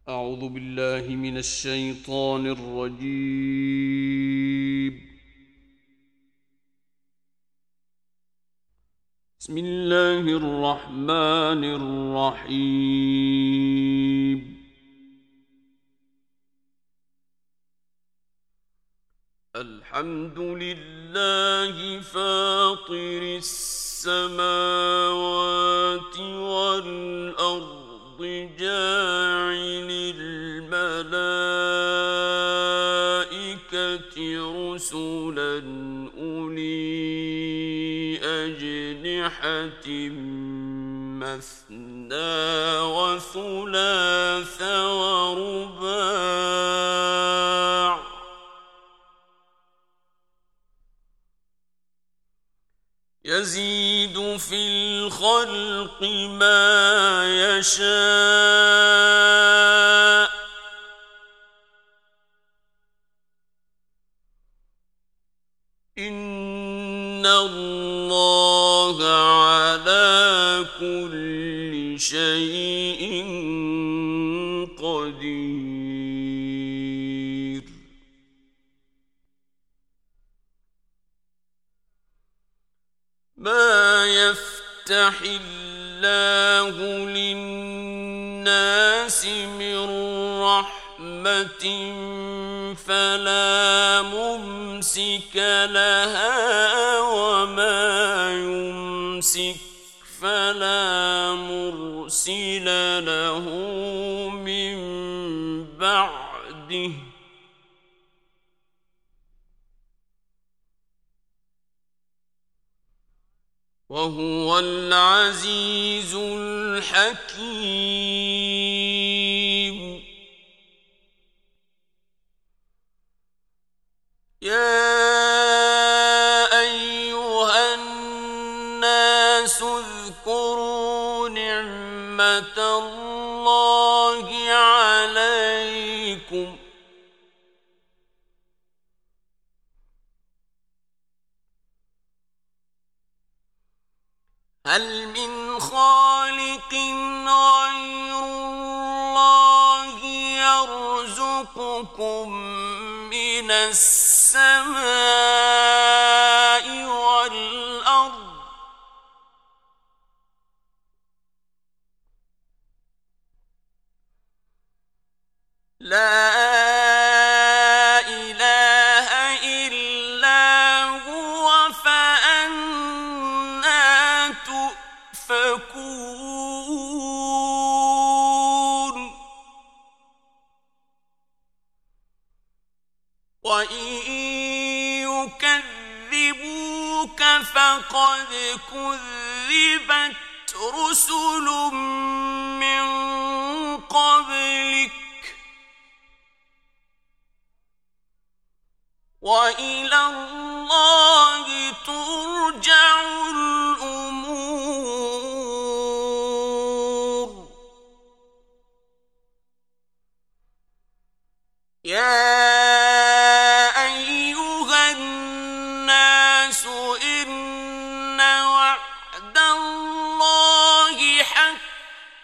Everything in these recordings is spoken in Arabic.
أعوذ بالله من الشيطان الرجيم. بسم الله الرحمن الرحيم. الحمد لله فاطر السماوات والأرض جاعل الملائكة رسلا أولي أجنحة مثنى وثلاث ورباع يزيد في الخلق ما يشاء إن الله على كل شيء قدير. ما يفتح الله للناس من رحمة فلا ممسك لها وما يمسك فلا مرسل له من بعده وهو العزيز الحكيم. يا أيها الناس اذكروا نعمة الله عليكم هل من خالق غير الله يرزقكم من السماء والأرض لا إله إلا هو فأنى تؤفكون. وإن يكذبوك فقد كذبت رسل من قبلك وإلى الله ترجع الأمور. يا أيها الناس إن وعد الله حق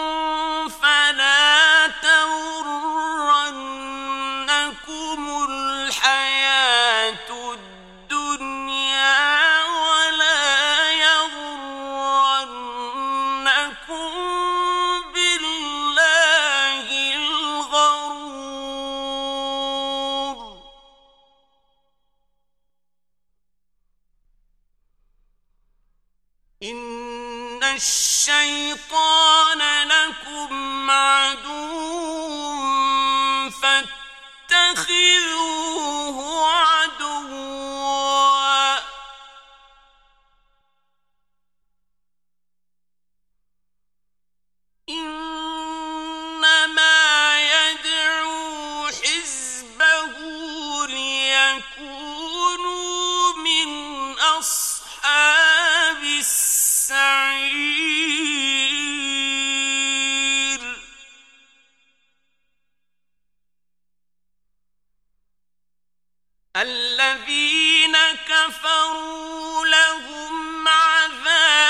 فلا تغرنكم الحياة الدنيا ولا يغرنكم بالله الغرور. إن الشيطان لكم عدو فاتخذوه عدوا إنما يدعو حزبه ليكونوا من أصحاب السعير. الذين كفروا لهم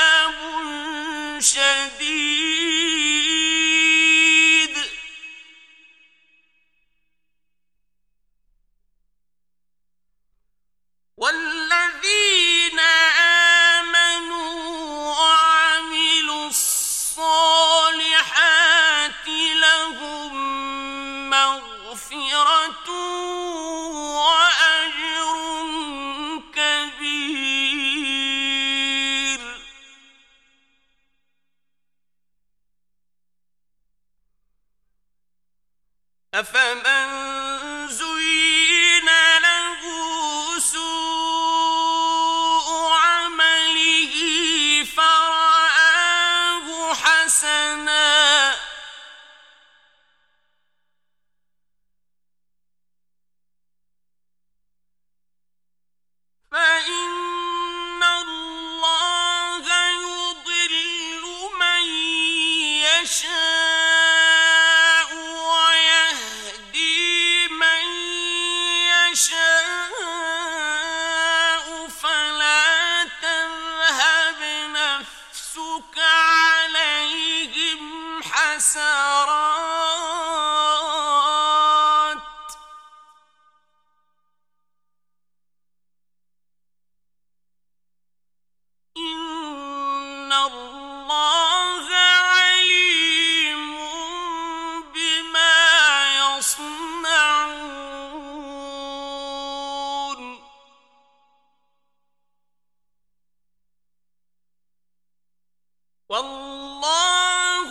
عذاب شديد أفمن زين له سوء عمله فرآه حسنا فإن الله يضل من يشاء ويهدي من يشاء فلا تذهب نفسك عليهم حسرات إن الله عليم بما يصنعون والله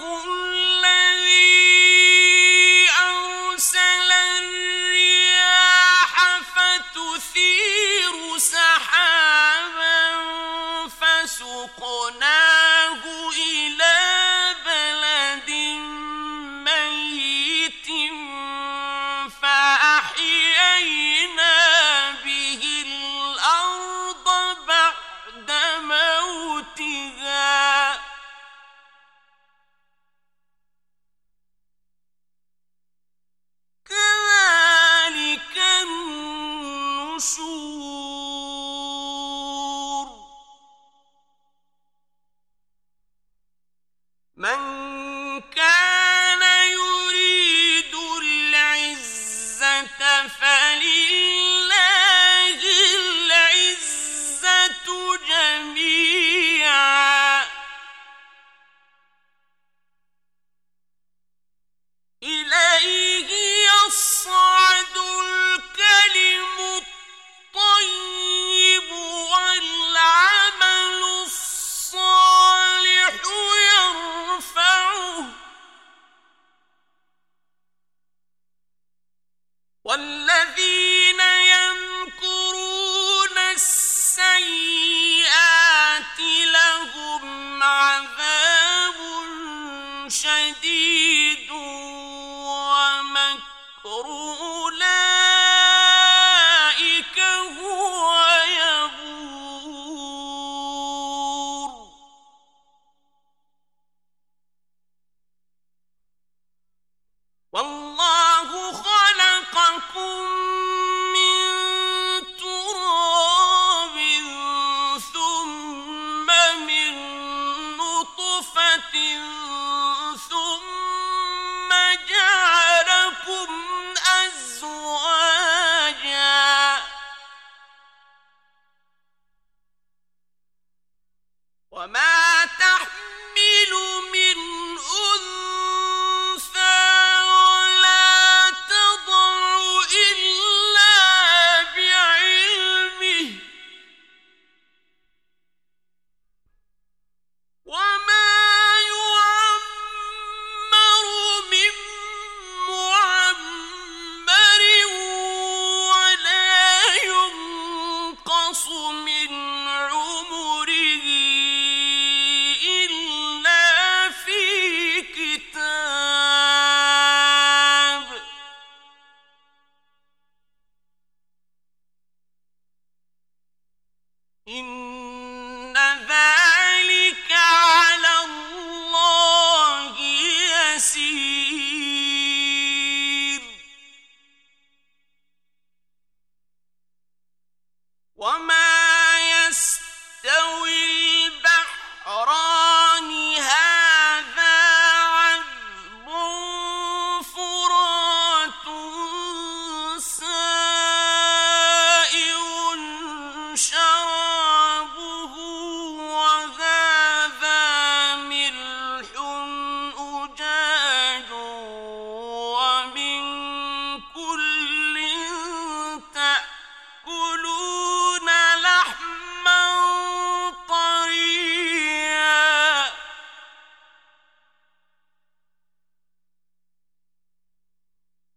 الذي أرسل الرياح فتثير سحابا فسقناه إلى بلد ميت فأحيينا به الأرض بعد موتها كذلك النشور من كان يريد العزة فلله العزة جميعا إليه يصعد الكلم الطيب والعمل الصالح يرفعه والذين يمكرون السيئات لهم عذاب شديد ومكر أولئك هو يبور والله خلقكم من تراب ثم من نطفة ثم جعلكم أزواجا وما تحمل من أنثى ولا تضع إلا بعلمه وما يعمر من معمر ولا ينقص من عمره إلا في كتاب إن ذلك على الله يسير وما يستوي البحران هذا عذب فرات سائغ شرابه وهذا ملح أجاج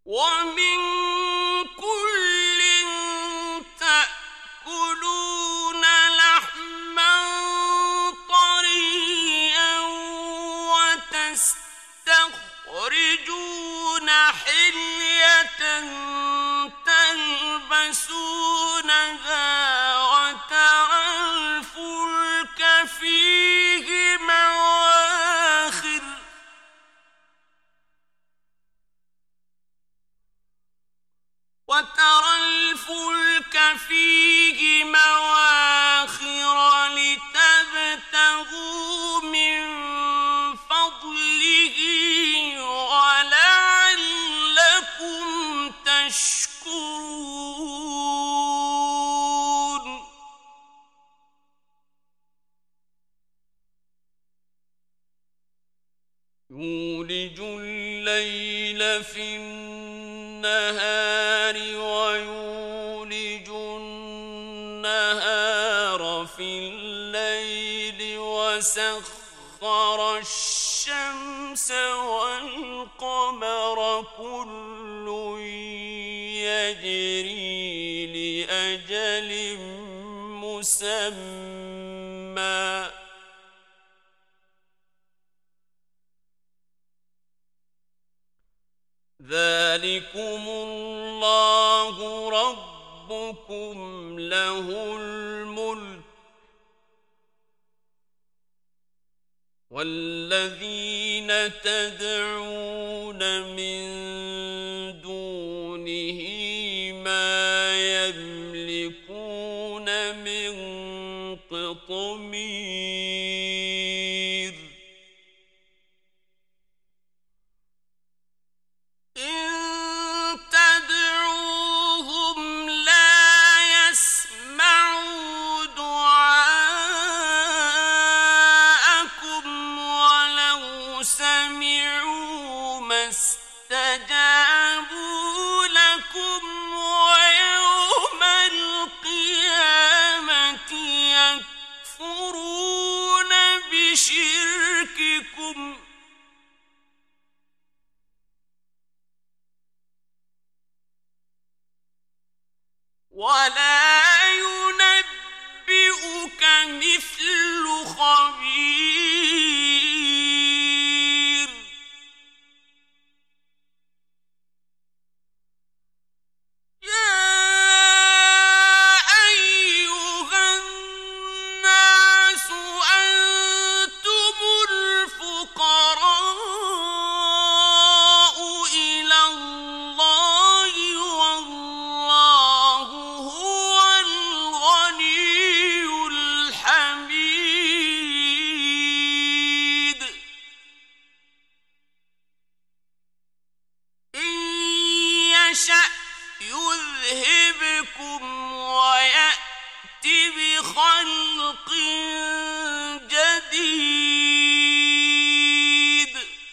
ومن كل تأكلون لحما طريا وتستخرجون حلية تلبسونها وترى الفلك فيه مواخر لتبتغوا من فضله ولعلكم تشكرون يولج الليل في النهار ويولج النهار في الليل وسخر الشمس والقمر كل يجري لأجل مسمى ذلكم الله ربكم له الملك والذين تدعون من دونه ما يملكون من قطمير إن تدعوهم لا يسمعوا دعاءكم ولو سمعوا ما استجابوا لكم ويوم القيامة يكفرون بشرككم ولا ينبئك مثل خبير يا أيها الناس أنتم الفقراء إلى الله والله هو الغني الحميد إن يشأ يذهبكم ويأت بخلق جديد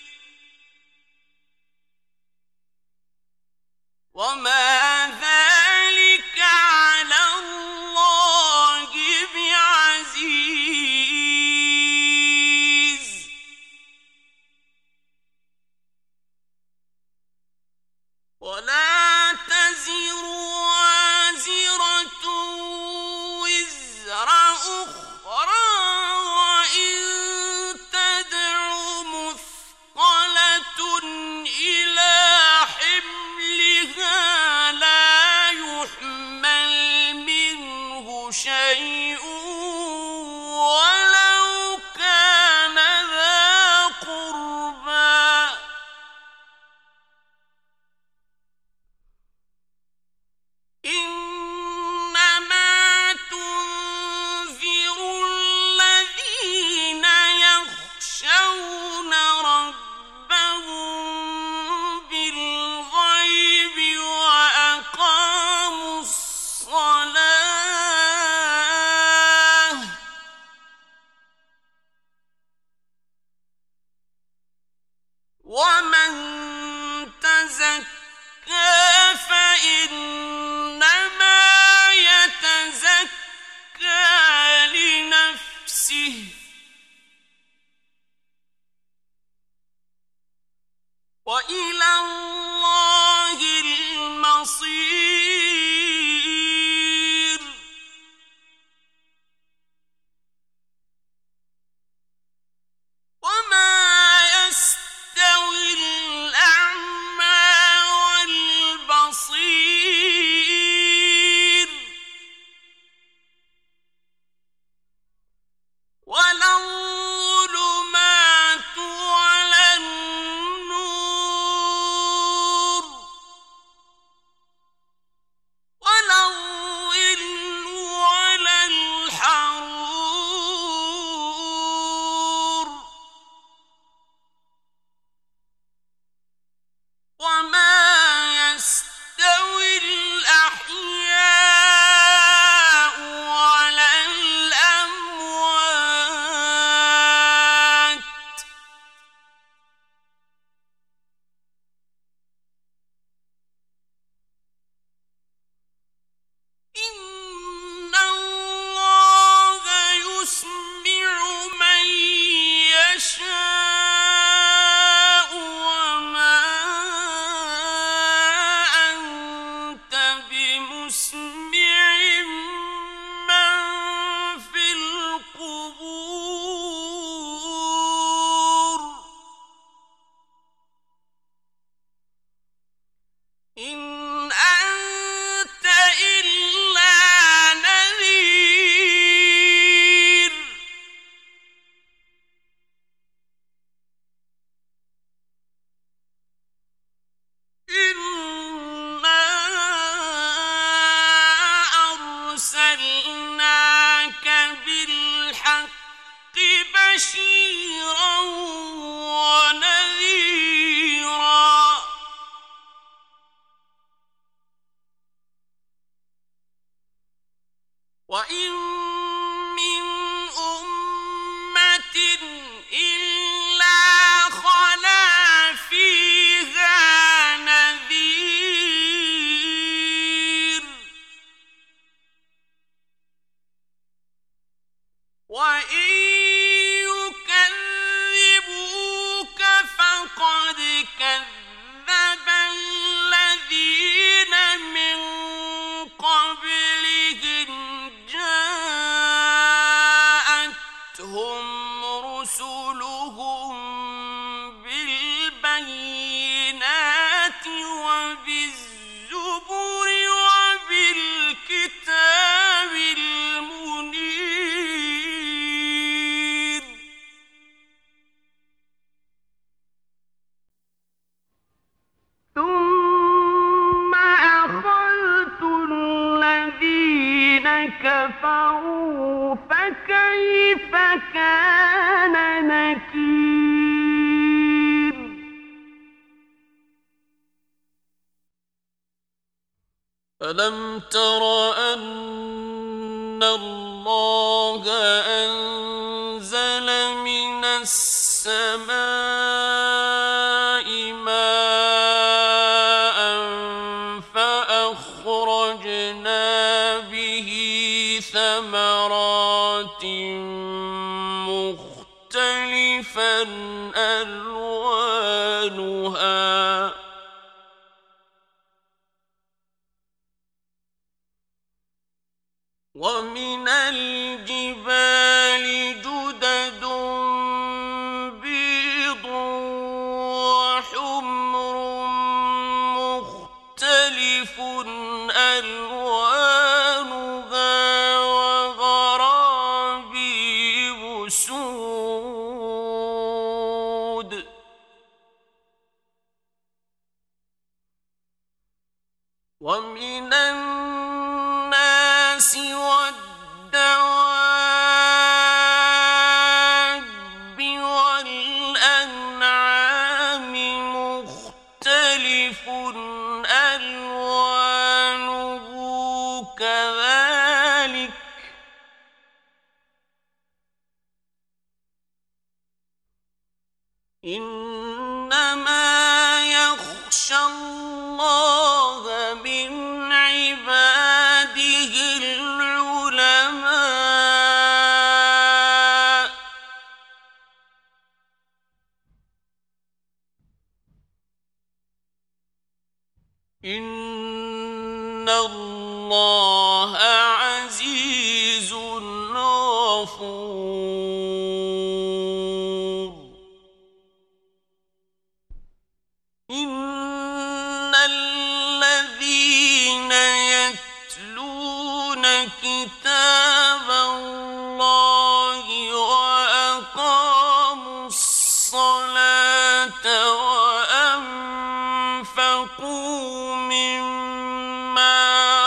وما ذلك على الله بعزيز ولا تزر وازرة وزر أخرى وإن تدع مثقلة إلى حملها لا يحمل منه شيء ولو كان ذا قربى إنما تنذر الذين يخشون ربهم بالغيب وأقاموا الصلاة ومن تزكى فإنما يتزكى لنفسه وإلى الله إن أنت إلا نذير إنا أرسلناك بالحق بشيرا ونذيرا وإن من أمة إلا خلا فيها نذير وإن يكذبوك فقد كذب الذين من قبلهم جاءتهم رسلهم بالبينات وبالزبر وبالكتاب المنير ثم أخذت الذين كفروا فكيف كان نكير ألم تر أن الله أنزل من السماء ماء فأخرجنا به ثمرات مختلفا ألوانها ومن الجبال جدد بيض وحمر مختلف ألوانها وغرابيب سود ومن الناس والدواب والأنعام مختلف ألوانه كذلك إنما يخشى الله من عباده العلماء إن الله عزيز غفور إن الذين يتلون كتاب الله وأقاموا الصلاة وأنفقوا مما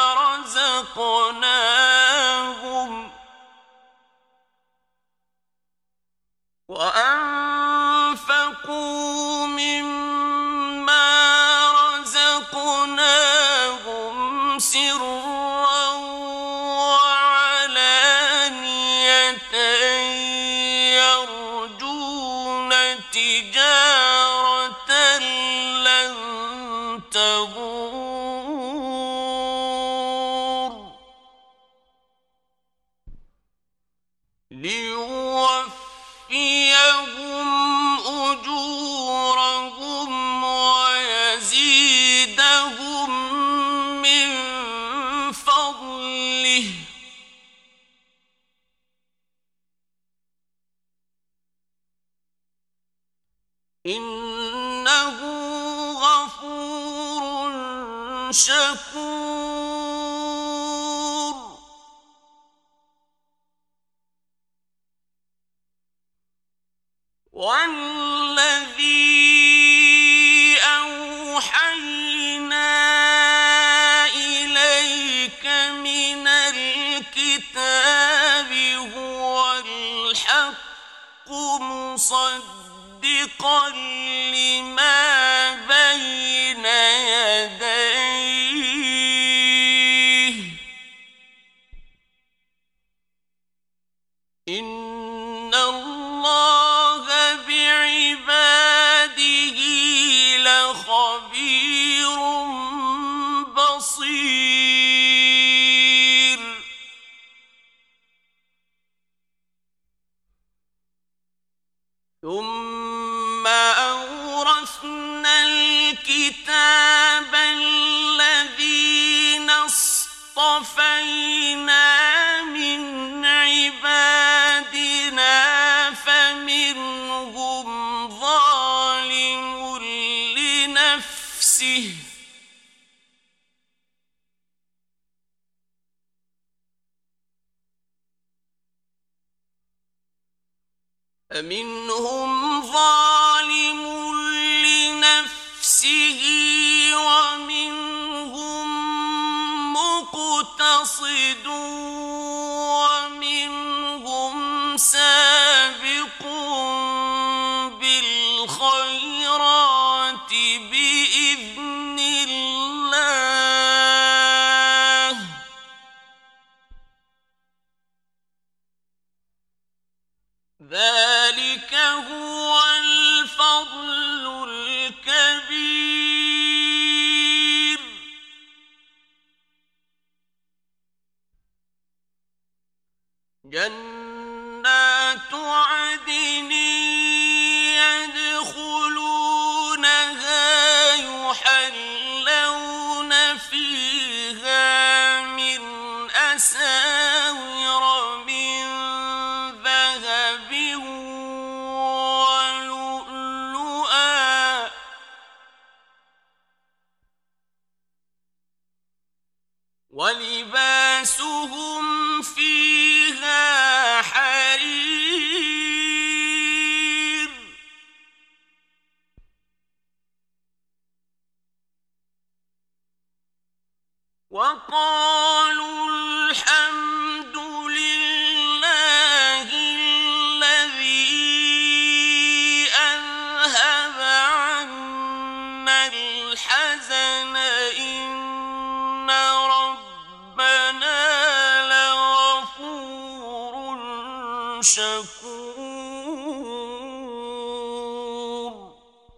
رزقناهم سرا وعلانية يرجون تجارة لن تبور ليوفيهم أجورهم ويزيدهم من فضله إنه غفور شكور والذي أوحينا إليك من الكتاب هو الحق مصدقا لما بين يديه إن الله بعباده لخبير بصير ثم أورثنا الكتاب الذين اصطفينا من عبادنا فمنهم ظالم لنفسه ومنهم مقتصد ومنهم سابق بالخيرات بإذن الله ذلك هو الفضل الكبير جنات عدن يدخلونها يحلون فيها من أساور من ذهب ولؤلؤا ولباسهم فيها حرير وقالوا الحمد لله الذي أذهب عنا الحزن إن ربنا لغفور شكور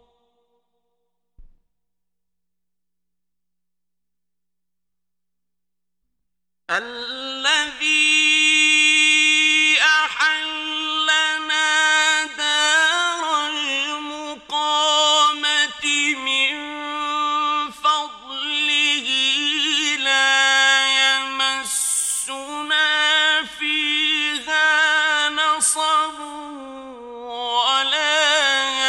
الذي أحلنا دار المقامة من فضله لا يمسنا فيها نصب ولا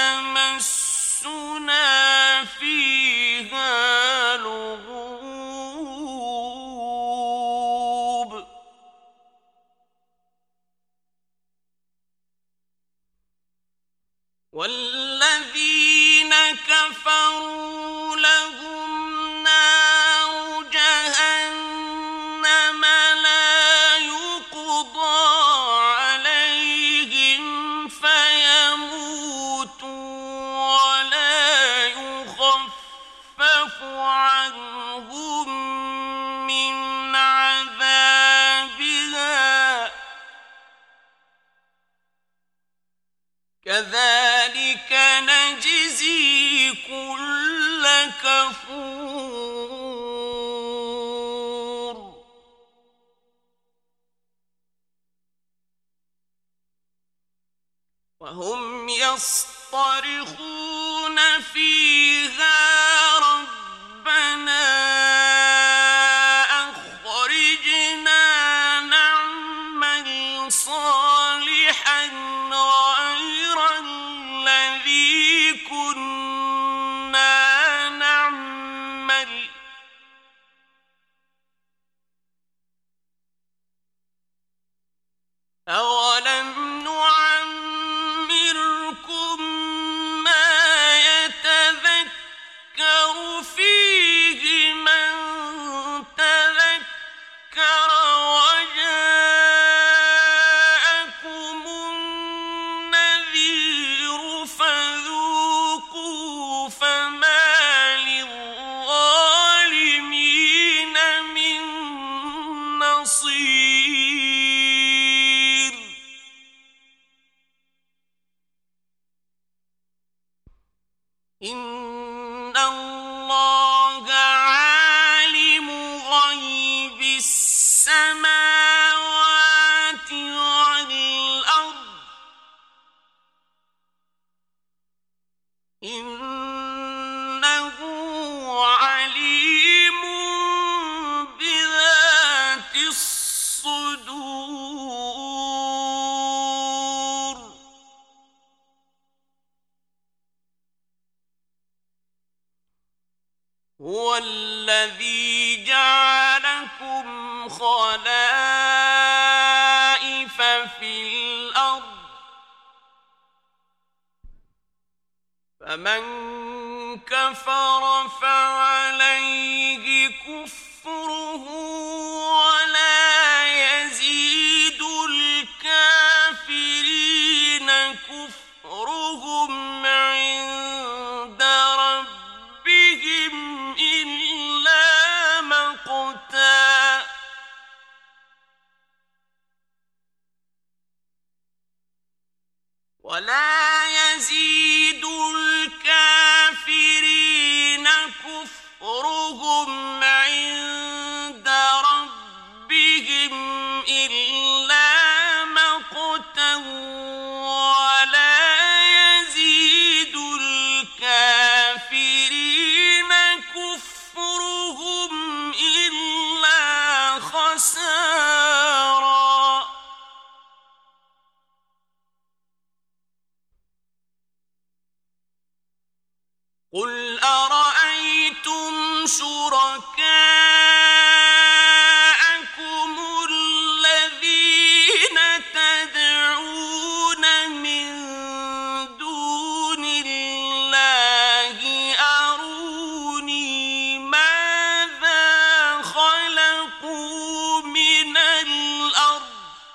يمسنا فيها لغوب والذين كفروا لهم نار جهنم لا يقضى عليهم فيموتوا ولا يخفف عنهم من عذابها كذلك نجزي كل كفور وهم يصطرخون فيها ربنا أخرجنا نعمل صالحا غير الذي كنا نعمل هو الذي جعلكم خلائف في الأرض فمن كفر فعليه كفره ولا يزيد الكافرين كفرهم عند ربهم إلا مقتا ولا يزيد الكافرين كفرهم عند ربهم إلا مقتا ولا يزيد الكافرين كفرهم إلا خسارا قل أرأيتم شركاءكم الذين تدعون من دون الله أروني ماذا خلقوا من الأرض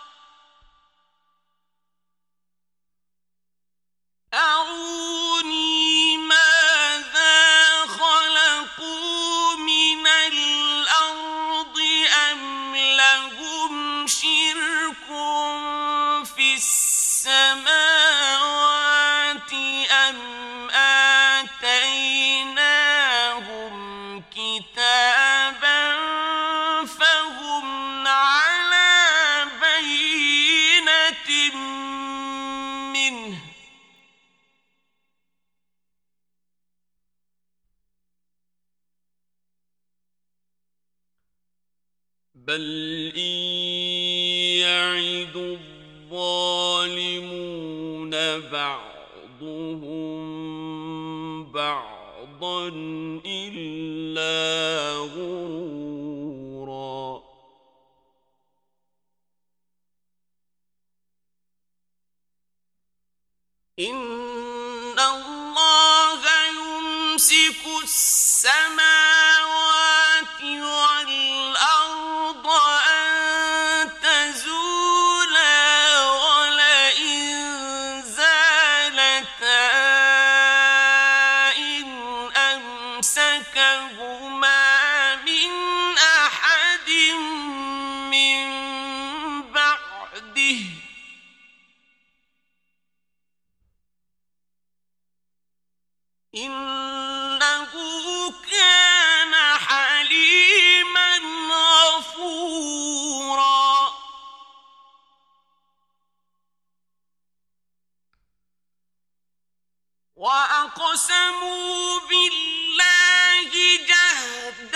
أروني ماذا خلقوا من الأرض أم لهم شرك في السماوات أم آتيناهم كتابا فهم على بينة منه بل إن يعد الظالمون بعضهم بعضا إلا غرورا إن الله يمسك السماوات والأرض أن تزولا ولئن زالتا إن أمسكهما من أحد من بعده إنه كان حليما غفورا وأقسموا بالله جهد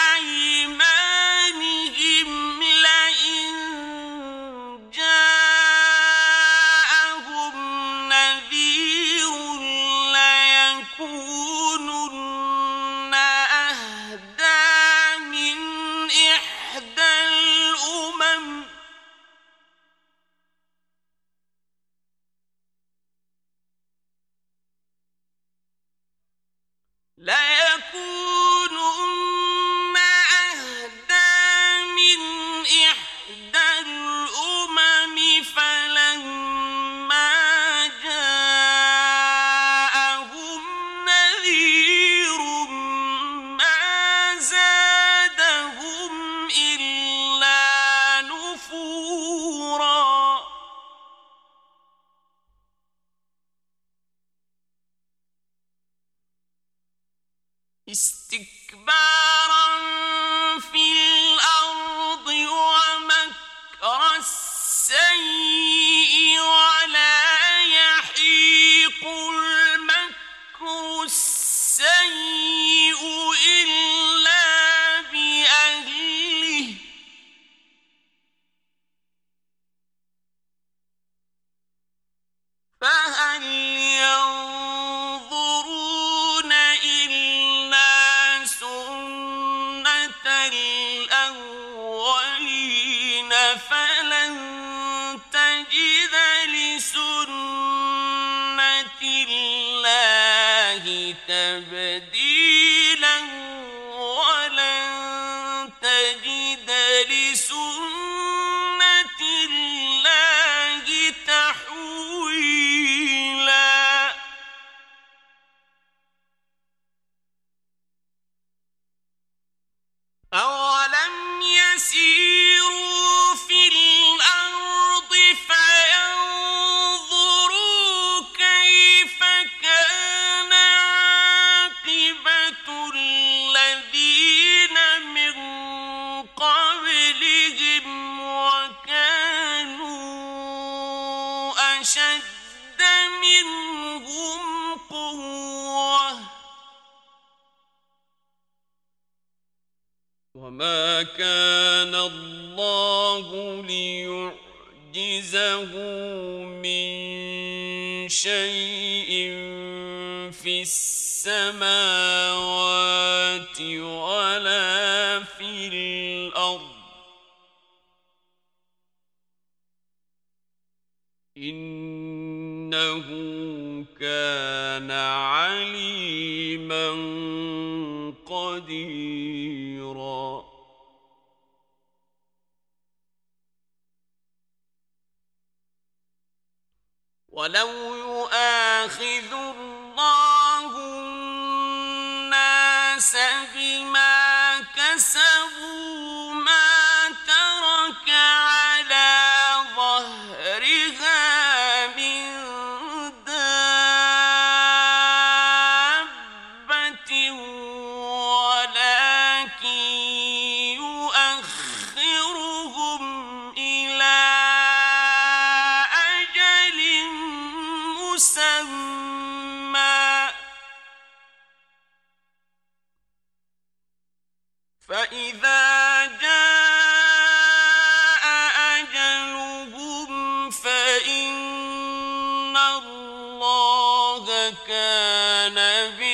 أيمانهم لئن جاءهم نذير ليكونن أهدى من إحدى الأمم ليكونن أهدى من إحدى الأمم فلما جاءهم نذير ما زادهم إلا نفورا استكبارا في الأرض ومكر السيء ولا يحيق المكر السيء إلا بأهله فهل ينظرون إلا سنة تبديلا ولن تجد لسنة الله تحويلا أولم يسيروا في الأرض فينظروا كيف كان عاقبة الذين من قبلهم وكانوا أشد منهم قوة وما كان الله ليعجزه من شيء في السماوات ولا في الأرض إنه كان عليما قديرا ولو يؤاخذ الله الناس بما كسبوا ما ترك على ظهرها من دابة ولكن يؤخرهم إلى أجل مسمى فإذا جاء أجلهم فإن الله كان